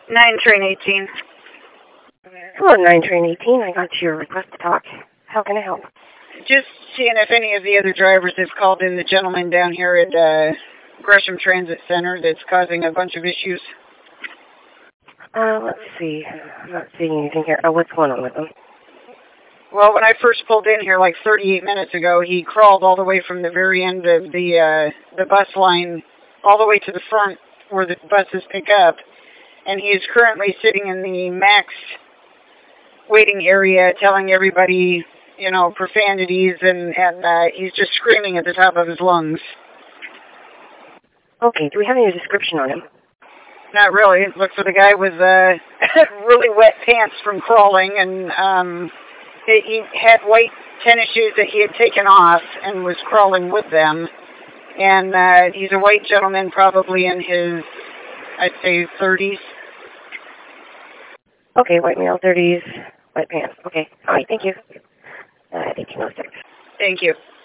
9 train 18. Hello, 9 train 18. I got your request to talk. How can I help? Just seeing if any of the other drivers have called in the gentleman down here at Gresham Transit Center that's causing a bunch of issues. Let's see. I'm not seeing anything here. Oh, what's going on with them? Well, when I first pulled in here like 38 minutes ago, he crawled all the way from the very end of the bus line all the way to the front where the buses pick up. And he is currently sitting in the MAX waiting area telling everybody, you know, profanities, and he's just screaming at the top of his lungs. Okay, do we have any description on him? Not really. It looks like the guy was really wet pants from crawling, and he had white tennis shoes that he had taken off and was crawling with them. And he's a white gentleman, probably in his, I'd say, 30s. Okay, white male, 30s, white pants. Okay, all right, thank you. 1806. Thank you.